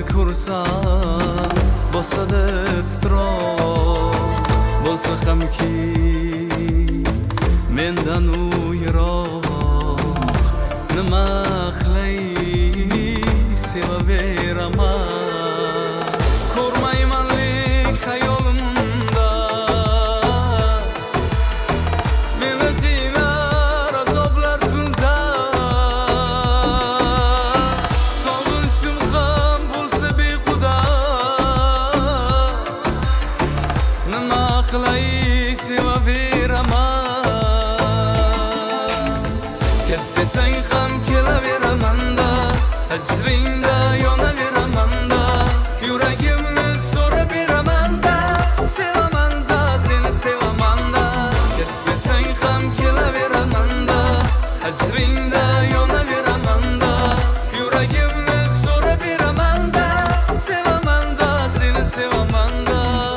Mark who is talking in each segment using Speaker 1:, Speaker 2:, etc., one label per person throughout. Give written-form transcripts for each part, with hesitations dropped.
Speaker 1: ko'rsam bosadi titroq bo'lsa hamki mendan u yiroq nima qilay sevaveraman ko'rmaymanlik xayolimda meni qiynar azoblar tunda sog'inchim ham bo'lsa behuda nima qilay sevaveraman ket desang ham kelaveraman-da hijringda yonaveraman-da yuragimni so'rab beraman-da sevaman-da seni sevaman-da ket desang ham kelaveraman-da hijringda yonaveraman-da yuragimni so'rab beraman-da sevaman-da seni sevaman-da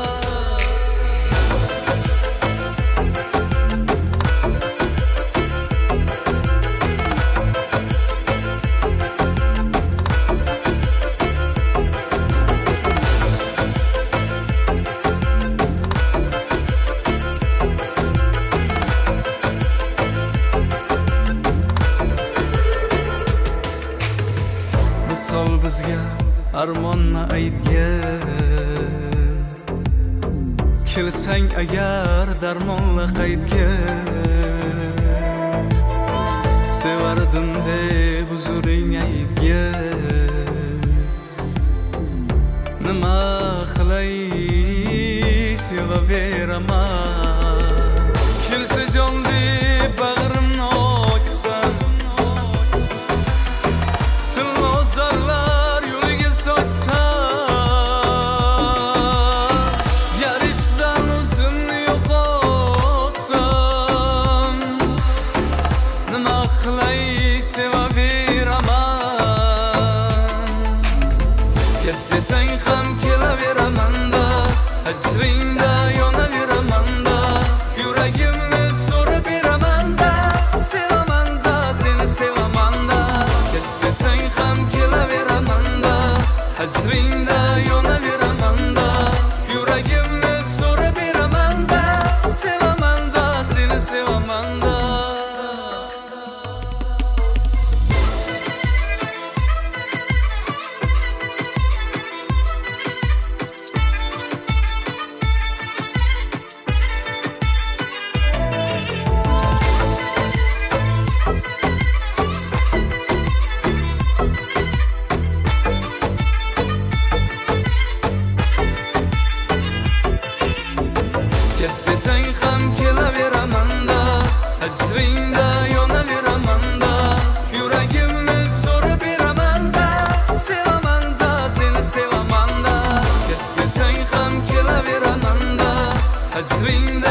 Speaker 1: Misol bizga armonni aytgan kelsang agar darmonla qaydga sevardim deb huzuring aytgan nima qilay sevaveraman kelsa jon deb bag'rimni ochsam tilozarlar yo'liga sochsam yarishdan o'zimni yo'qotsam nima qilay sevaveraman ket desang ham kelaveraman-da hijringda yonaveraman-da yuragimni so'rab beraman-da sevaman-da seni sevaman-da ket desang ham kelaveraman-da hijringda yonaveraman-da yuragimni so'rab beraman-da sevaman-da seni sevaman-da desang ham kelaveraman-da hijringda yonaveraman-da yuragimni so'rab beraman-da sevaman-da seni sevaman-da ket desang ham kelaveraman-da hijringda